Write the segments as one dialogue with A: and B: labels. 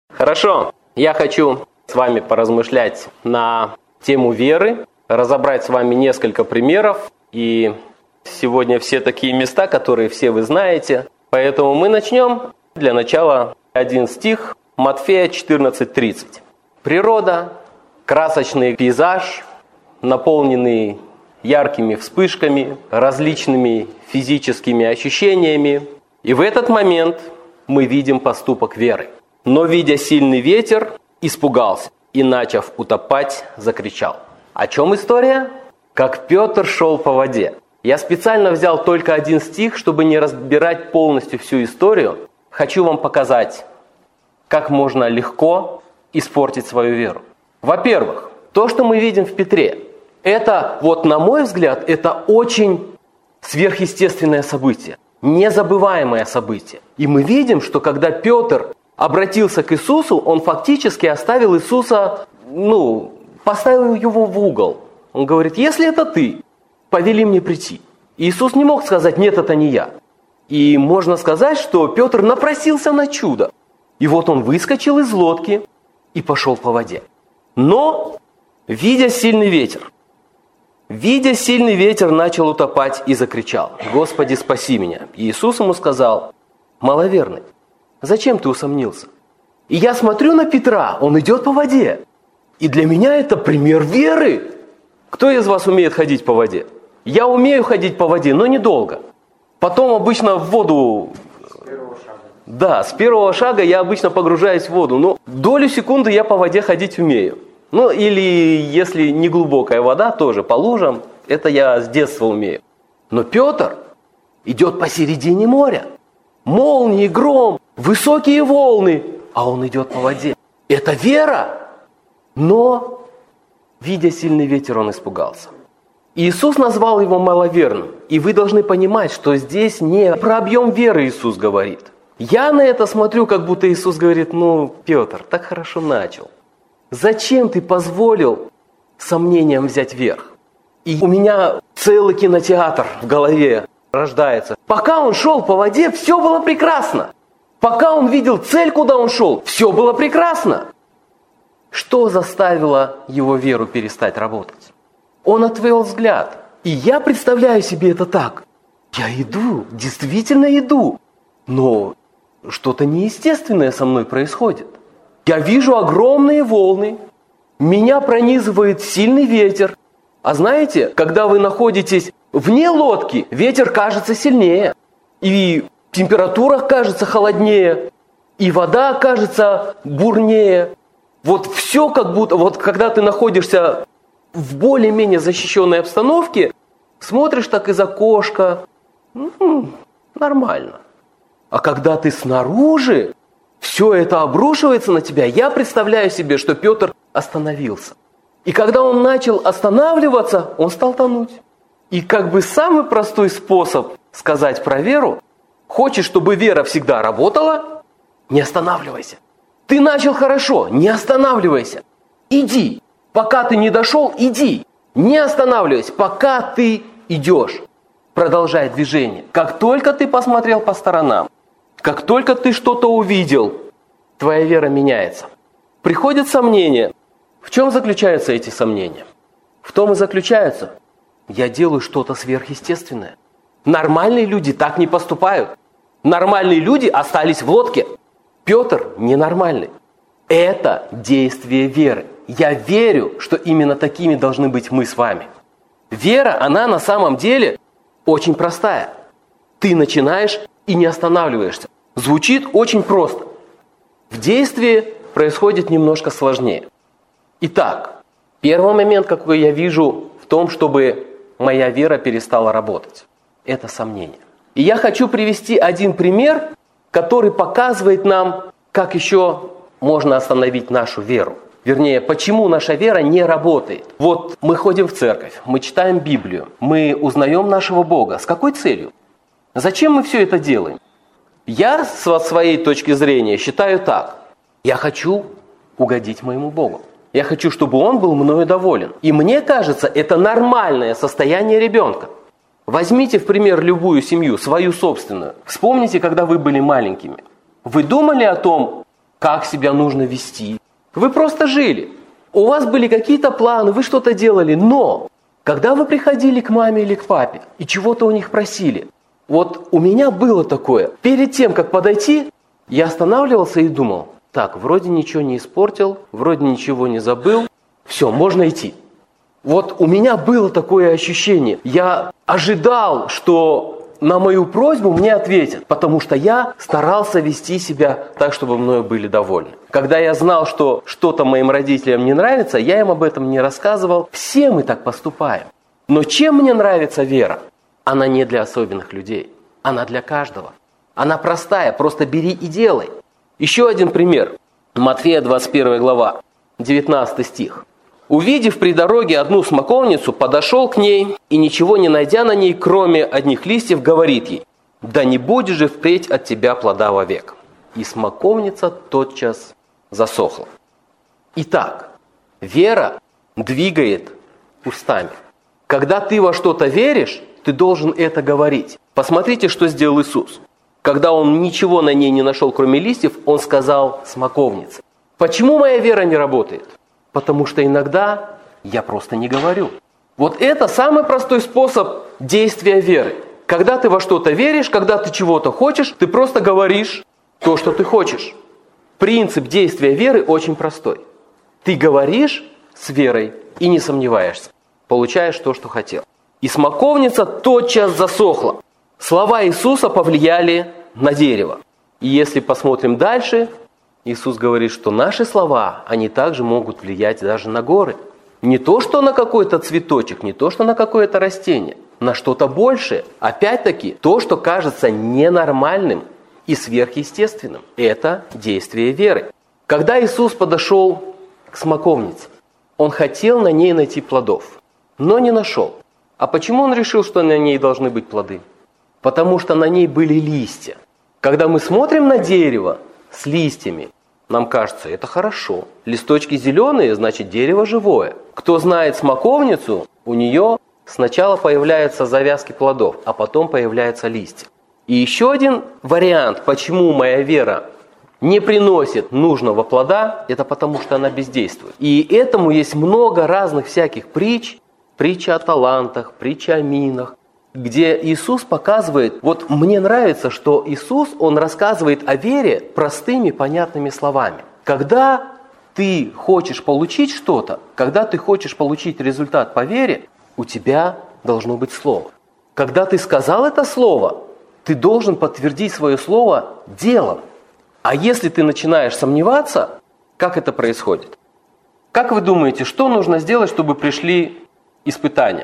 A: Хорошо, я хочу с вами поразмышлять на тему веры, разобрать с вами несколько примеров. И сегодня все такие места, которые все вы знаете. Поэтому мы начнем. Для начала один стих, Матфея 14:30. Природа, красочный пейзаж, наполненный яркими вспышками, различными физическими ощущениями. И в этот момент мы видим поступок веры. Но, видя сильный ветер, испугался и, начав утопать, закричал. О чем история? Как Петр шел по воде. Я специально взял только один стих, чтобы не разбирать полностью всю историю. Хочу вам показать, как можно легко испортить свою веру. Во-первых, то, что мы видим в Петре, это, на мой взгляд, это очень сверхъестественное событие, незабываемое событие. И мы видим, что когда Петр обратился к Иисусу, он фактически оставил Иисуса, поставил его в угол. Он говорит: если это ты, повели мне прийти. И Иисус не мог сказать: нет, это не я. И можно сказать, что Петр напросился на чудо. И вот он выскочил из лодки и пошел по воде. Но, видя сильный ветер, начал утопать и закричал: «Господи, спаси меня!» И Иисус ему сказал: «Маловерный, зачем ты усомнился?» И я смотрю на Петра, он идет по воде. И для меня это пример веры. Кто из вас умеет ходить по воде? Я умею ходить по воде, но недолго. Потом обычно в воду...
B: С первого шага.
A: Да, с первого шага я обычно погружаюсь в воду. Но долю секунды я по воде ходить умею. Или если не глубокая вода, тоже по лужам. Это я с детства умею. Но Петр идет посередине моря. Молнии, гром, высокие волны, а он идет по воде. Это вера. Но, видя сильный ветер, он испугался. Иисус назвал его маловерным. И вы должны понимать, что здесь не про объем веры Иисус говорит. Я на это смотрю, как будто Иисус говорит: Петр, так хорошо начал. Зачем ты позволил сомнениям взять верх? И у меня целый кинотеатр в голове рождается. Пока он шел по воде, все было прекрасно. Пока он видел цель, куда он шел, все было прекрасно. Что заставило его веру перестать работать? Он отвел взгляд. И я представляю себе это так. Я иду, действительно иду. Но что-то неестественное со мной происходит. Я вижу огромные волны. Меня пронизывает сильный ветер. А знаете, когда вы находитесь вне лодки, ветер кажется сильнее. И температура кажется холоднее. И вода кажется бурнее. Все как будто, когда ты находишься в более-менее защищенной обстановке, смотришь так из окошка, нормально. А когда ты снаружи, все это обрушивается на тебя. Я представляю себе, что Петр остановился. И когда он начал останавливаться, он стал тонуть. И самый простой способ сказать про веру: хочешь, чтобы вера всегда работала? Не останавливайся. Ты начал хорошо, не останавливайся. Иди. Пока ты не дошел, иди. Не останавливайся, пока ты идешь. Продолжай движение. Как только ты посмотрел по сторонам, как только ты что-то увидел, твоя вера меняется. Приходят сомнения. В чем заключаются эти сомнения? В том и заключаются: я делаю что-то сверхъестественное. Нормальные люди так не поступают. Нормальные люди остались в лодке. Петр ненормальный. Это действие веры. Я верю, что именно такими должны быть мы с вами. Вера, она на самом деле очень простая. Ты начинаешь и не останавливаешься. Звучит очень просто. В действии происходит немножко сложнее. Итак, первый момент, какой я вижу в том, чтобы моя вера перестала работать, это сомнение. И я хочу привести один пример, который показывает нам, как еще можно остановить нашу веру. Вернее, почему наша вера не работает. Мы ходим в церковь, мы читаем Библию, мы узнаем нашего Бога. С какой целью? Зачем мы все это делаем? Я, с своей точки зрения, считаю так. Я хочу угодить моему Богу. Я хочу, чтобы Он был мною доволен. И мне кажется, это нормальное состояние ребенка. Возьмите в пример любую семью, свою собственную. Вспомните, когда вы были маленькими. Вы думали о том, как себя нужно вести. Вы просто жили. У вас были какие-то планы, вы что-то делали, но когда вы приходили к маме или к папе и чего-то у них просили, вот у меня было такое. Перед тем, как подойти, я останавливался и думал, так, вроде ничего не испортил, вроде ничего не забыл, все, можно идти. Вот у меня было такое ощущение. Я ожидал, что на мою просьбу мне ответят, потому что я старался вести себя так, чтобы мною были довольны. Когда я знал, что что-то моим родителям не нравится, я им об этом не рассказывал. Все мы так поступаем. Но чем мне нравится вера? Она не для особенных людей. Она для каждого. Она простая, просто бери и делай. Еще один пример. Матфея 21 глава, 19 стих. «Увидев при дороге одну смоковницу, подошел к ней и, ничего не найдя на ней, кроме одних листьев, говорит ей, да не будет же впредь от тебя плода вовек. И смоковница тотчас засохла». Итак, вера двигает устами. Когда ты во что-то веришь, ты должен это говорить. Посмотрите, что сделал Иисус. Когда Он ничего на ней не нашел, кроме листьев, Он сказал смоковнице. Почему моя вера не работает? Потому что иногда я просто не говорю. Вот это самый простой способ действия веры. Когда ты во что-то веришь, когда ты чего-то хочешь, ты просто говоришь то, что ты хочешь. Принцип действия веры очень простой. Ты говоришь с верой и не сомневаешься. Получаешь то, что хотел. И смоковница тотчас засохла. Слова Иисуса повлияли на дерево. И если посмотрим дальше, Иисус говорит, что наши слова, они также могут влиять даже на горы. Не то, что на какой-то цветочек, не то, что на какое-то растение, на что-то большее. Опять-таки, то, что кажется ненормальным и сверхъестественным. Это действие веры. Когда Иисус подошел к смоковнице, Он хотел на ней найти плодов, но не нашел. А почему Он решил, что на ней должны быть плоды? Потому что на ней были листья. Когда мы смотрим на дерево с листьями, нам кажется, это хорошо. Листочки зеленые, значит дерево живое. Кто знает смоковницу, у нее сначала появляются завязки плодов, а потом появляются листья. И еще один вариант, почему моя вера не приносит нужного плода, это потому что она бездействует. И этому есть много разных всяких притч. Притча о талантах, притча о минах, где Иисус показывает, вот мне нравится, что Иисус, Он рассказывает о вере простыми, понятными словами. Когда ты хочешь получить что-то, когда ты хочешь получить результат по вере, у тебя должно быть слово. Когда ты сказал это слово, ты должен подтвердить свое слово делом. А если ты начинаешь сомневаться, как это происходит? Как вы думаете, что нужно сделать, чтобы пришли испытания?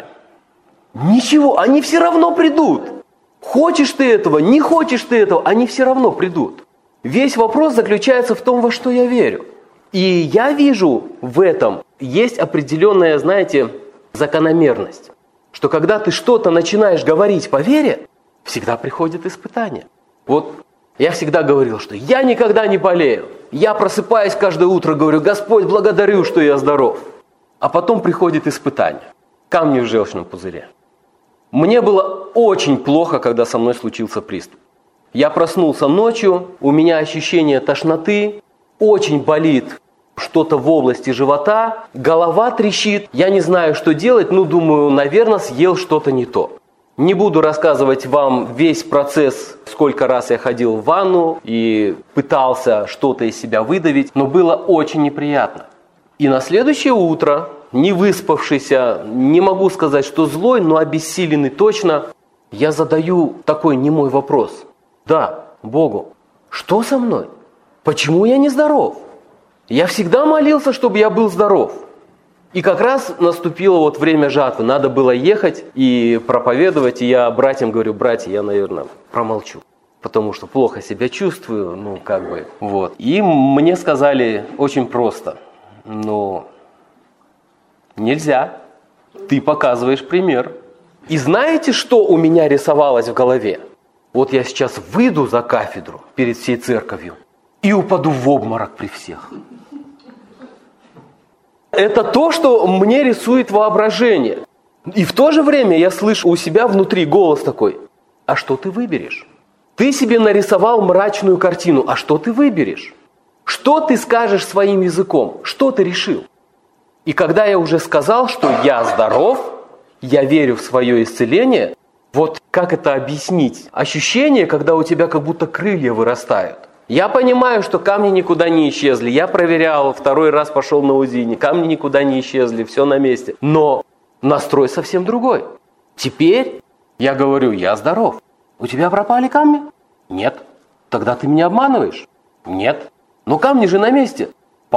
A: Ничего, они все равно придут. Хочешь ты этого, не хочешь ты этого, они все равно придут. Весь вопрос заключается в том, во что я верю. И я вижу в этом, есть определенная, знаете, закономерность. Что когда ты что-то начинаешь говорить по вере, всегда приходит испытание. Вот я всегда говорил, что я никогда не болею. Я просыпаюсь каждое утро, говорю, Господь, благодарю, что я здоров. А потом приходит испытание. Камни в желчном пузыре. Мне было очень плохо, когда со мной случился приступ. Я проснулся ночью, у меня ощущение тошноты, очень болит что-то в области живота, голова трещит, я не знаю, что делать, думаю, наверное, съел что-то не то. Не буду рассказывать вам весь процесс, сколько раз я ходил в ванну и пытался что-то из себя выдавить, но было очень неприятно. И на следующее утро, не выспавшийся, не могу сказать, что злой, но обессиленный точно, я задаю такой немой вопрос. Да, Богу, что со мной? Почему я не здоров? Я всегда молился, чтобы я был здоров. И как раз наступило время жатвы. Надо было ехать и проповедовать. И я братьям говорю, братья, я, наверное, промолчу. Потому что плохо себя чувствую, И мне сказали очень просто. Нельзя. Ты показываешь пример. И знаете, что у меня рисовалось в голове? Вот я сейчас выйду за кафедру перед всей церковью и упаду в обморок при всех. Это то, что мне рисует воображение. И в то же время я слышу у себя внутри голос такой, а что ты выберешь? Ты себе нарисовал мрачную картину, а что ты выберешь? что ты скажешь своим языком? Что ты решил? И когда я уже сказал, что я здоров, я верю в свое исцеление, вот как это объяснить? Ощущение, когда у тебя как будто крылья вырастают. Я понимаю, что камни никуда не исчезли. Я проверял, 2 раз пошел на УЗИ, камни никуда не исчезли, все на месте. Но настрой совсем другой. Теперь я говорю, я здоров. У тебя пропали камни? Нет. Тогда ты меня обманываешь? Нет. Но камни же на месте.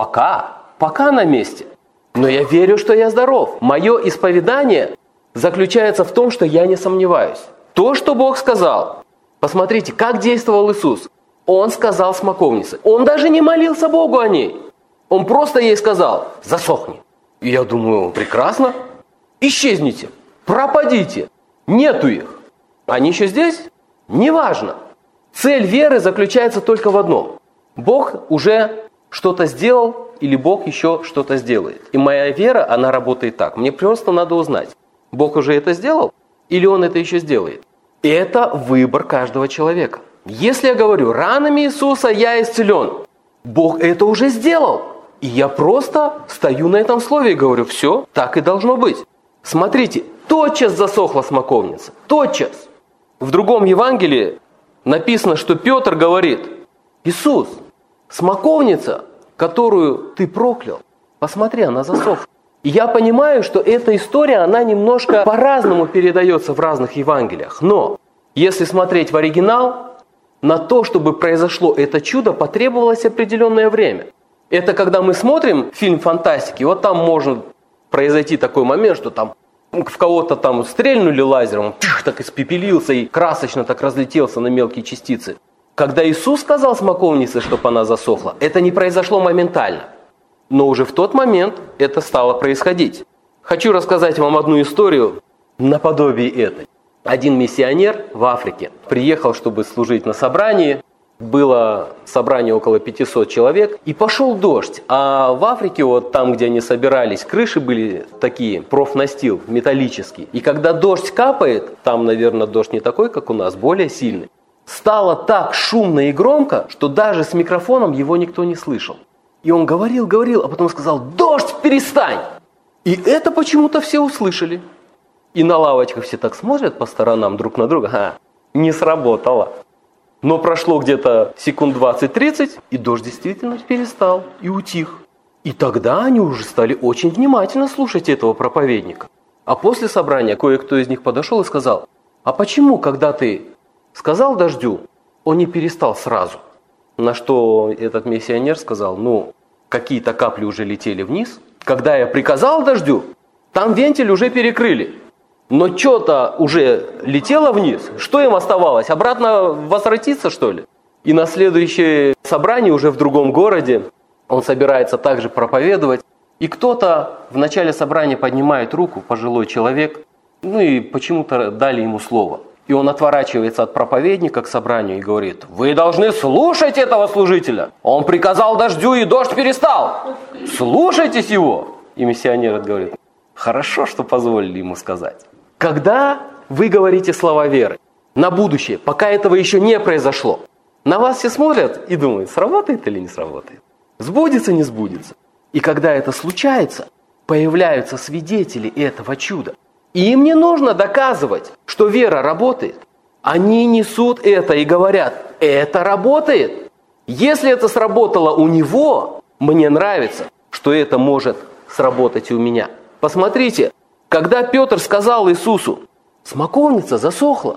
A: Пока на месте. Но я верю, что я здоров. Мое исповедание заключается в том, что я не сомневаюсь. То, что Бог сказал. Посмотрите, как действовал Иисус. Он сказал смоковнице. Он даже не молился Богу о ней. Он просто ей сказал, засохни. И я думаю, прекрасно. Исчезните, пропадите. Нету их. Они еще здесь? Неважно. Цель веры заключается только в одном. Бог уже что-то сделал, или Бог еще что-то сделает. И моя вера, она работает так. Мне просто надо узнать, Бог уже это сделал, или Он это еще сделает. И это выбор каждого человека. Если я говорю, ранами Иисуса я исцелен, Бог это уже сделал. И я просто стою на этом слове и говорю, все, так и должно быть. Смотрите, тотчас засохла смоковница, тотчас. В другом Евангелии написано, что Петр говорит, Иисус, смоковница, которую ты проклял, посмотри, она засохла. И я понимаю, что эта история, она немножко по-разному передается в разных Евангелиях. Но если смотреть в оригинал, на то, чтобы произошло это чудо, потребовалось определенное время. Это когда мы смотрим фильм фантастики, вот там может произойти такой момент, что там в кого-то там стрельнули лазером, он так испепелился и красочно так разлетелся на мелкие частицы. Когда Иисус сказал смоковнице, чтобы она засохла, это не произошло моментально. Но уже в тот момент это стало происходить. Хочу рассказать вам одну историю наподобие этой. Один миссионер в Африке приехал, чтобы служить на собрании. Было собрание около 500 человек, и пошел дождь. А в Африке, вот там, где они собирались, крыши были такие, профнастил, металлический. И когда дождь капает, там, наверное, дождь не такой, как у нас, более сильный, стало так шумно и громко, что даже с микрофоном его никто не слышал. И он говорил, а потом сказал, дождь, перестань! И это почему-то все услышали. И на лавочках все так смотрят по сторонам друг на друга. Не сработало. Но прошло где-то секунд 20-30, и дождь действительно перестал и утих. И тогда они уже стали очень внимательно слушать этого проповедника. А после собрания кое-кто из них подошел и сказал, а почему, когда ты сказал дождю, он не перестал сразу? На что этот миссионер сказал, какие-то капли уже летели вниз. Когда я приказал дождю, там вентиль уже перекрыли. Но что-то уже летело вниз. Что им оставалось? Обратно возвратиться, что ли? И на следующее собрание уже в другом городе он собирается также проповедовать. И кто-то в начале собрания поднимает руку, пожилой человек, и почему-то дали ему слово. И он отворачивается от проповедника к собранию и говорит, вы должны слушать этого служителя. Он приказал дождю, и дождь перестал. Слушайтесь его. И миссионер говорит, хорошо, что позволили ему сказать. Когда вы говорите слова веры на будущее, пока этого еще не произошло, на вас все смотрят и думают, сработает или не сработает, сбудется, не сбудется. И когда это случается, появляются свидетели этого чуда. И им не нужно доказывать, что вера работает. Они несут это и говорят, это работает. Если это сработало у него, мне нравится, что это может сработать и у меня. Посмотрите, когда Петр сказал Иисусу, смоковница засохла,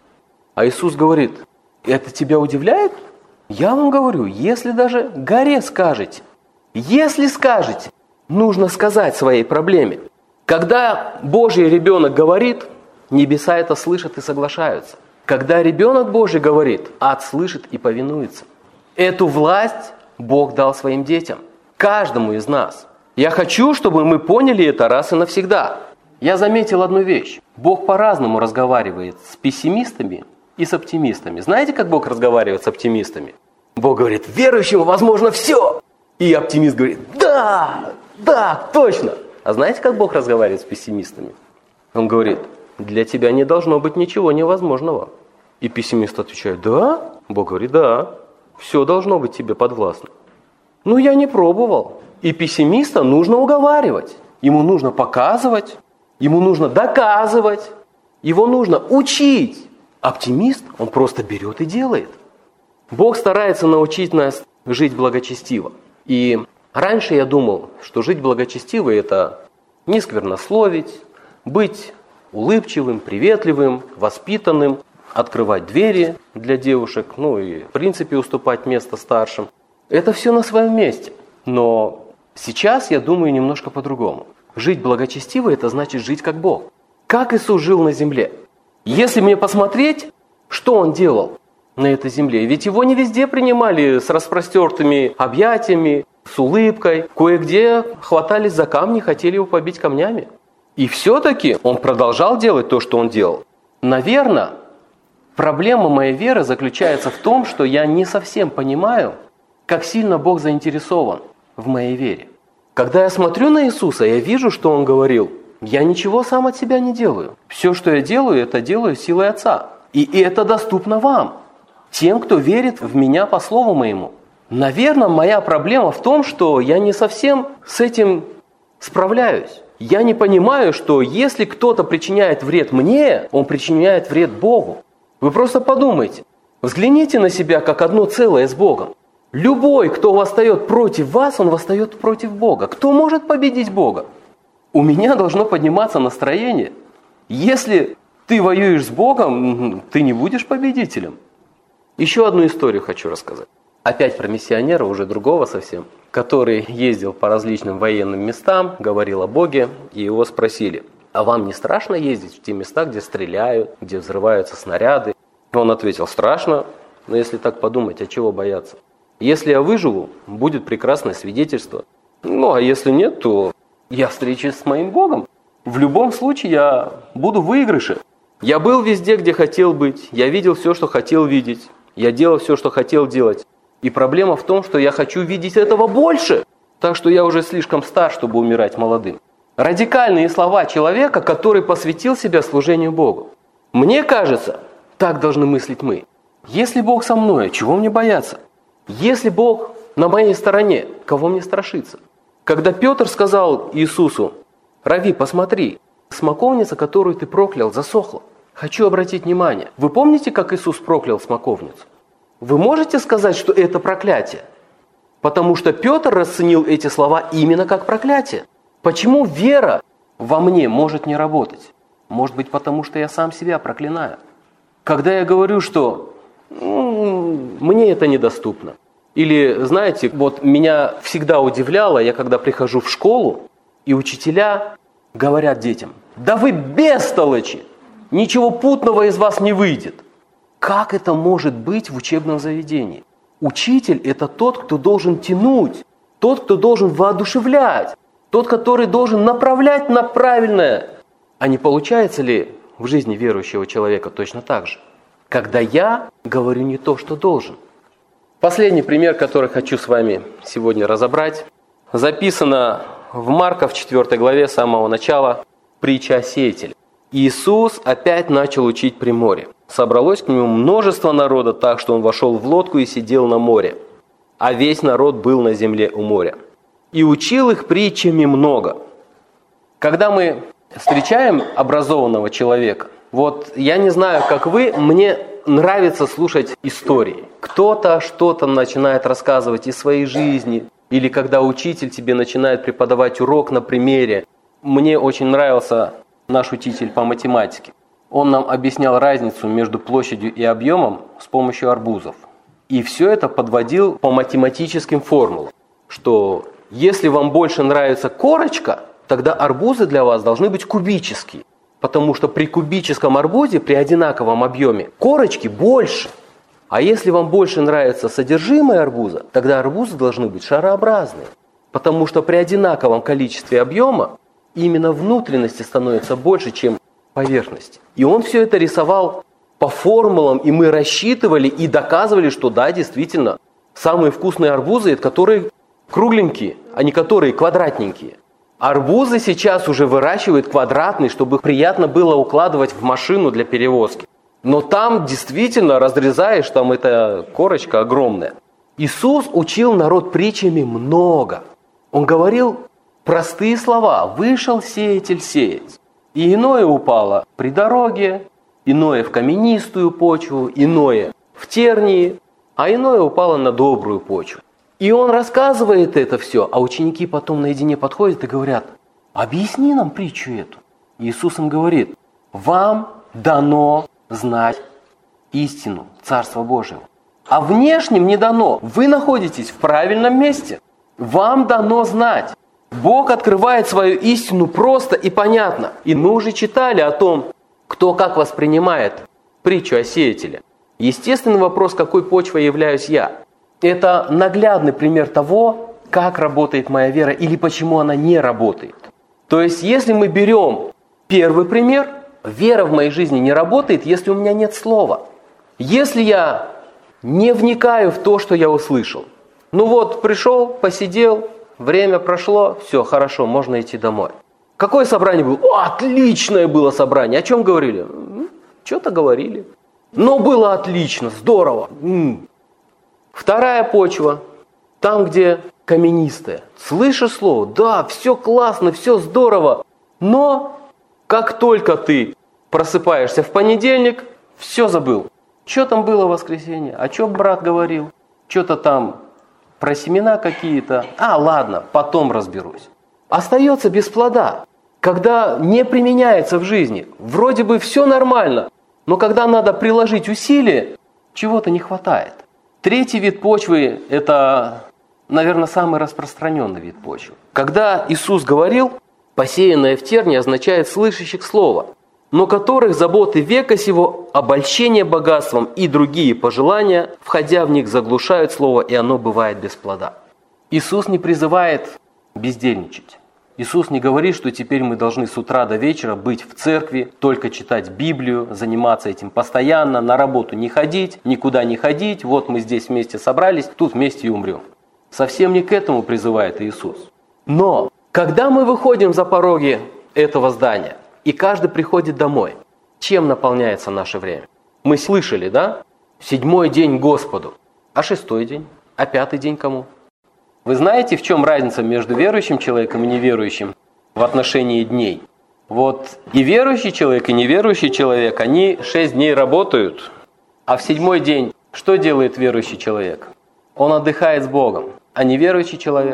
A: а Иисус говорит, это тебя удивляет? Я вам говорю, если даже горе скажете, нужно сказать своей проблеме. Когда Божий ребенок говорит, небеса это слышат и соглашаются. Когда ребенок Божий говорит, ад слышит и повинуется. Эту власть Бог дал своим детям, каждому из нас. Я хочу, чтобы мы поняли это раз и навсегда. Я заметил одну вещь. Бог по-разному разговаривает с пессимистами и с оптимистами. Знаете, как Бог разговаривает с оптимистами? Бог говорит, верующему возможно все. И оптимист говорит, да, точно. А знаете, как Бог разговаривает с пессимистами? Он говорит, для тебя не должно быть ничего невозможного. И пессимист отвечает, да? Бог говорит, да, все должно быть тебе подвластно. Ну, я не пробовал. И пессимиста нужно уговаривать. Ему нужно показывать, ему нужно доказывать, его нужно учить. Оптимист, он просто берет и делает. Бог старается научить нас жить благочестиво. И раньше я думал, что жить благочестиво – это не сквернословить, быть улыбчивым, приветливым, воспитанным, открывать двери для девушек, ну и в принципе уступать место старшим. Это все на своем месте. Но сейчас я думаю немножко по-другому. Жить благочестиво – это значит жить как Бог. Как Иисус жил на земле. Если мне посмотреть, что Он делал на этой земле, ведь Его не везде принимали с распростертыми объятиями, с улыбкой. Кое-где хватались за камни, хотели Его побить камнями. И все-таки Он продолжал делать то, что Он делал. Наверное, проблема моей веры заключается в том, что я не совсем понимаю, как сильно Бог заинтересован в моей вере. Когда я смотрю на Иисуса, я вижу, что Он говорил: я ничего сам от себя не делаю. Все, что я делаю, это делаю силой Отца. И это доступно вам, тем, кто верит в Меня по Слову Моему. Наверное, моя проблема в том, что я не совсем с этим справляюсь. Я не понимаю, что если кто-то причиняет вред мне, он причиняет вред Богу. Вы просто подумайте, взгляните на себя как одно целое с Богом. Любой, кто восстает против вас, он восстает против Бога. Кто может победить Бога? У меня должно подниматься настроение. Если ты воюешь с Богом, ты не будешь победителем. Еще одну историю хочу рассказать. Опять про миссионера, уже другого совсем, который ездил по различным военным местам, говорил о Боге, и его спросили: а вам не страшно ездить в те места, где стреляют, где взрываются снаряды? Он ответил: страшно, но если так подумать, а чего бояться? Если я выживу, будет прекрасное свидетельство. Ну, а если нет, то я встречусь с моим Богом. В любом случае я буду в выигрыше. Я был везде, где хотел быть. Я видел все, что хотел видеть. Я делал все, что хотел делать. И проблема в том, что я хочу видеть этого больше. Так что я уже слишком стар, чтобы умирать молодым. Радикальные слова человека, который посвятил себя служению Богу. Мне кажется, так должны мыслить мы. Если Бог со мной, чего мне бояться? Если Бог на моей стороне, кого мне страшиться? Когда Петр сказал Иисусу: «Рави, посмотри, смоковница, которую ты проклял, засохла». Хочу обратить внимание. Вы помните, как Иисус проклял смоковницу? Вы можете сказать, что это проклятие? Потому что Петр расценил эти слова именно как проклятие. Почему вера во мне может не работать? Может быть, потому что я сам себя проклинаю. Когда я говорю, что мне это недоступно. Или, знаете, вот меня всегда удивляло, я когда прихожу в школу, и учителя говорят детям: «Да вы бестолочи! Ничего путного из вас не выйдет». Как это может быть в учебном заведении? Учитель – это тот, кто должен тянуть, тот, кто должен воодушевлять, тот, который должен направлять на правильное. А не получается ли в жизни верующего человека точно так же? Когда я говорю не то, что должен. Последний пример, который хочу с вами сегодня разобрать, записано в Марка в 4 главе с самого начала, притча о сеятеле. Иисус опять начал учить при море. Собралось к нему множество народа, так что он вошел в лодку и сидел на море, а весь народ был на земле у моря. И учил их притчами много. Когда мы встречаем образованного человека, вот я не знаю, как вы, мне нравится слушать истории. Кто-то что-то начинает рассказывать из своей жизни, или когда учитель тебе начинает преподавать урок на примере. Мне очень нравился наш учитель по математике. Он нам объяснял разницу между площадью и объемом с помощью арбузов. И все это подводил по математическим формулам, что если вам больше нравится корочка, тогда арбузы для вас должны быть кубические. Потому что при кубическом арбузе, при одинаковом объеме, корочки больше. А если вам больше нравится содержимое арбуза, тогда арбузы должны быть шарообразные. Потому что при одинаковом количестве объема именно внутренности становится больше, чем поверхности. И он все это рисовал по формулам, и мы рассчитывали и доказывали, что да, действительно, самые вкусные арбузы – это которые кругленькие, а не которые квадратненькие. Арбузы сейчас уже выращивают квадратные, чтобы их приятно было укладывать в машину для перевозки. Но там действительно разрезаешь, там эта корочка огромная. Иисус учил народ притчами много. Он говорил простые слова. «Вышел сеятель сеять, и иное упало при дороге, иное в каменистую почву, иное в тернии, а иное упало на добрую почву». И он рассказывает это все, а ученики потом наедине подходят и говорят: «Объясни нам притчу эту». Иисус им говорит: «Вам дано знать истину Царства Божьего, а внешним не дано. Вы находитесь в правильном месте. Вам дано знать». Бог открывает свою истину просто и понятно. И мы уже читали о том, кто как воспринимает притчу о сеятеле. Естественный вопрос, какой почвой являюсь я. Это наглядный пример того, как работает моя вера или почему она не работает. То есть, если мы берем первый пример, вера в моей жизни не работает, если у меня нет слова. Если я не вникаю в то, что я услышал. Ну вот, пришел, посидел, время прошло, все, хорошо, можно идти домой. Какое собрание было? О, отличное было собрание. О чем говорили? Что-то говорили. Но было отлично, здорово. Вторая почва, там, где каменистая. Слышишь слово? Да, все классно, все здорово. Но как только ты просыпаешься в понедельник, все забыл. Что там было в воскресенье? О чем брат говорил? Что-то там про семена какие-то. Ладно, потом разберусь. Остается без плода. Когда не применяется в жизни, вроде бы все нормально, но когда надо приложить усилия, чего-то не хватает. Третий вид почвы – это, наверное, самый распространенный вид почвы. Когда Иисус говорил, посеянное в тернии означает слышащих слова, но которых заботы века сего, обольщение богатством и другие пожелания, входя в них, заглушают слово, и оно бывает без плода. Иисус не призывает бездельничать. Иисус не говорит, что теперь мы должны с утра до вечера быть в церкви, только читать Библию, заниматься этим постоянно, на работу не ходить, никуда не ходить, вот мы здесь вместе собрались, тут вместе и умрем. Совсем не к этому призывает Иисус. Но когда мы выходим за пороги этого здания, и каждый приходит домой, чем наполняется наше время? Мы слышали, да? 7-й день Господу. А 6-й день? А 5-й день кому? Вы знаете, в чем разница между верующим человеком и неверующим в отношении дней? Вот и верующий человек, и неверующий человек, они 6 дней работают, а в 7-й день что делает верующий человек? Он отдыхает с Богом, а неверующий человек,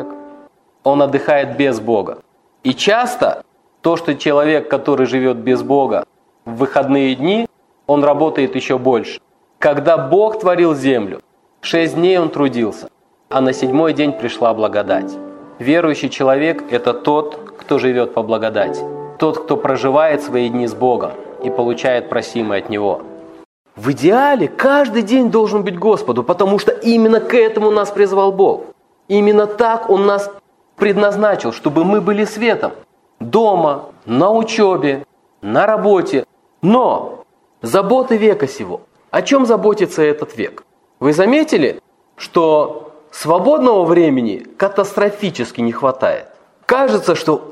A: он отдыхает без Бога. И часто то, что человек, который живет без Бога в выходные дни, он работает еще больше. Когда Бог творил землю, 6 дней он трудился, а на 7-й день пришла благодать. Верующий человек – это тот, кто живет по благодати. Тот, кто проживает свои дни с Богом и получает просимое от Него. В идеале каждый день должен быть Господу, потому что именно к этому нас призвал Бог. Именно так Он нас предназначил, чтобы мы были светом. Дома, на учебе, на работе. Но заботы века сего. О чем заботится этот век? Вы заметили, что свободного времени катастрофически не хватает? Кажется, что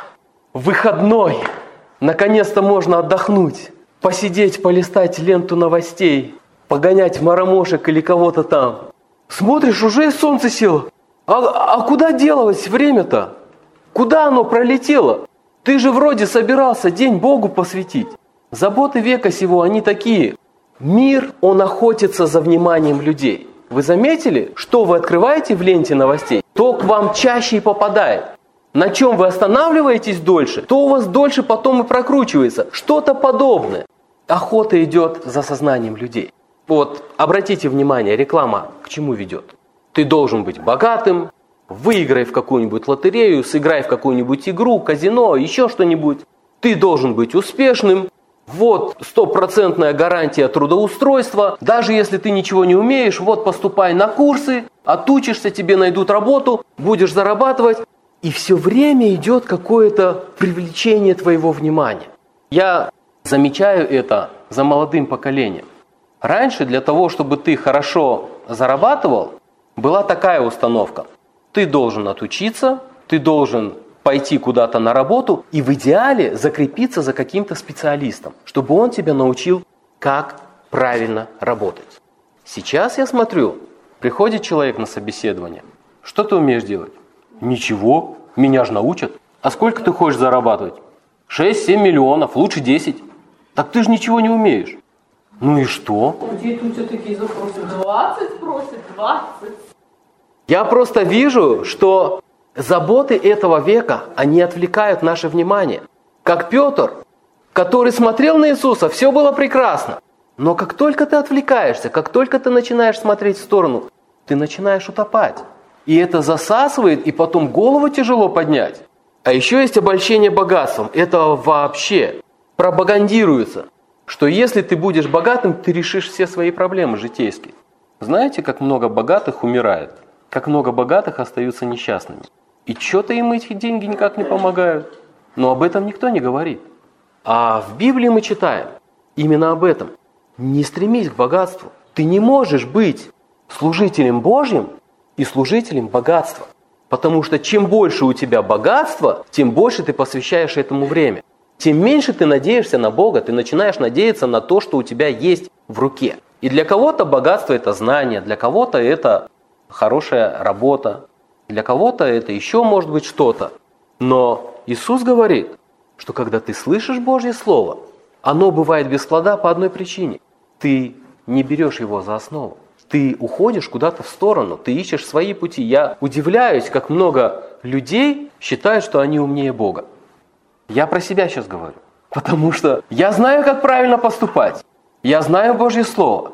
A: выходной, наконец-то можно отдохнуть, посидеть, полистать ленту новостей, погонять марамошек или кого-то там. Смотришь, уже солнце село. А куда делось время-то? Куда оно пролетело? Ты же вроде собирался день Богу посвятить. Заботы века сего, они такие. Мир, он охотится за вниманием людей. Вы заметили, что вы открываете в ленте новостей, то к вам чаще и попадает. На чем вы останавливаетесь дольше, то у вас дольше потом и прокручивается. Что-то подобное. Охота идет за сознанием людей. Вот, обратите внимание, реклама к чему ведет? Ты должен быть богатым, выиграй в какую-нибудь лотерею, сыграй в какую-нибудь игру, казино, еще что-нибудь. Ты должен быть успешным. Вот 100% гарантия трудоустройства. Даже если ты ничего не умеешь, вот поступай на курсы, отучишься, тебе найдут работу, будешь зарабатывать. И все время идет какое-то привлечение твоего внимания. Я замечаю это за молодым поколением. Раньше для того, чтобы ты хорошо зарабатывал, была такая установка. Ты должен отучиться, ты должен пойти куда-то на работу и в идеале закрепиться за каким-то специалистом, чтобы он тебя научил, как правильно работать. Сейчас я смотрю, Приходит человек на собеседование. Что ты умеешь делать? Ничего, меня же научат. А сколько ты хочешь зарабатывать? 6-7 миллионов, лучше 10. Так ты же ничего не умеешь. Ну и что?
B: Где тут все такие запросы? 20 просят, 20.
A: Я просто вижу, что заботы этого века, они отвлекают наше внимание. Как Петр, который смотрел на Иисуса, все было прекрасно. Но как только ты отвлекаешься, как только ты начинаешь смотреть в сторону, ты начинаешь утопать. И это засасывает, и потом голову тяжело поднять. А еще есть обольщение богатством. Это вообще пропагандируется, что если ты будешь богатым, ты решишь все свои проблемы житейские. Знаете, как много богатых умирает? Как много богатых остаются несчастными? И что-то им эти деньги никак не помогают. Но об этом никто не говорит. А в Библии мы читаем именно об этом. Не стремись к богатству. Ты не можешь быть служителем Божьим и служителем богатства. Потому что чем больше у тебя богатства, тем больше ты посвящаешь этому время. Тем меньше ты надеешься на Бога, ты начинаешь надеяться на то, что у тебя есть в руке. И для кого-то богатство – это знание, для кого-то это хорошая работа, для кого-то это еще может быть что-то. Но Иисус говорит, что когда ты слышишь Божье Слово, оно бывает без плода по одной причине. Ты не берешь его за основу. Ты уходишь куда-то в сторону, ты ищешь свои пути. Я удивляюсь, как много людей считают, что они умнее Бога. Я про себя сейчас говорю. Потому что я знаю, как правильно поступать. Я знаю Божье Слово.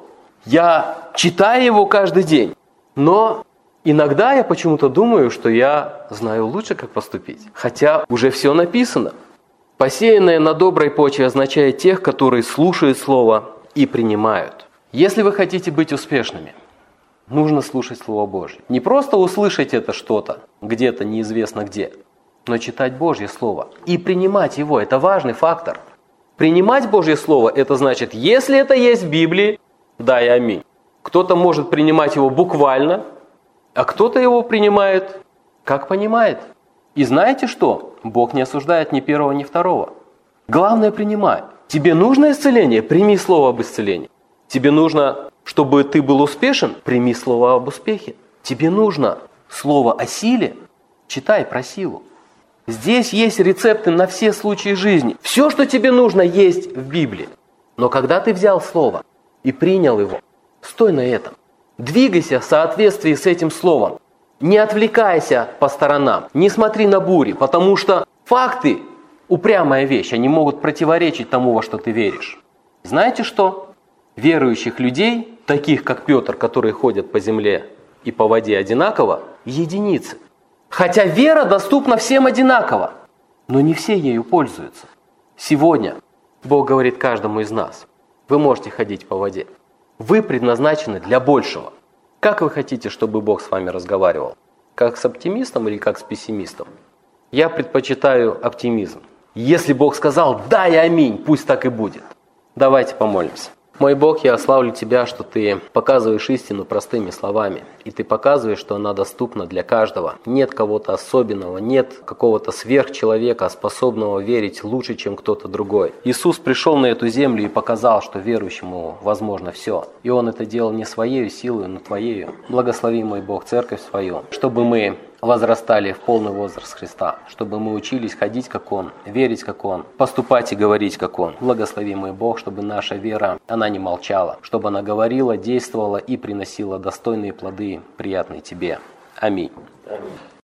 A: Я читаю его каждый день. Но иногда я почему-то думаю, что я знаю лучше, как поступить. Хотя уже все написано. Посеянное на доброй почве означает тех, которые слушают Слово и принимают. Если вы хотите быть успешными, нужно слушать Слово Божье. Не просто услышать это что-то, где-то неизвестно где, но читать Божье Слово и принимать его. Это важный фактор. Принимать Божье Слово, это значит, если это есть в Библии, да и аминь. Кто-то может принимать его буквально, а кто-то его принимает, как понимает. И знаете что? Бог не осуждает ни первого, ни второго. Главное, принимай. Тебе нужно исцеление? Прими слово об исцелении. Тебе нужно, чтобы ты был успешен? Прими слово об успехе. Тебе нужно слово о силе? Читай про силу. Здесь есть рецепты на все случаи жизни. Все, что тебе нужно, есть в Библии. Но когда ты взял слово и принял его, стой на этом. Двигайся в соответствии с этим словом. Не отвлекайся по сторонам, не смотри на бури, потому что факты – упрямая вещь, они могут противоречить тому, во что ты веришь. Знаете что? Верующих людей, таких как Петр, которые ходят по земле и по воде одинаково, единицы. Хотя вера доступна всем одинаково, но не все ею пользуются. Сегодня Бог говорит каждому из нас: вы можете ходить по воде. Вы предназначены для большего. Как вы хотите, чтобы Бог с вами разговаривал? Как с оптимистом или как с пессимистом? Я предпочитаю оптимизм. Если Бог сказал «да» и «аминь», пусть так и будет. Давайте помолимся. Мой Бог, я славлю Тебя, что Ты показываешь истину простыми словами. И Ты показываешь, что она доступна для каждого. Нет кого-то особенного, нет какого-то сверхчеловека, способного верить лучше, чем кто-то другой. Иисус пришел на эту землю и показал, что верующему возможно все. И Он это делал не своей силой, но Твоею. Благослови, мой Бог, церковь свою, чтобы мы возрастали в полный возраст Христа, чтобы мы учились ходить, как Он, верить, как Он, поступать и говорить, как Он. Благослови, мой Бог, чтобы наша вера, она не молчала, чтобы она говорила, действовала и приносила достойные плоды, приятные Тебе. Аминь. Аминь.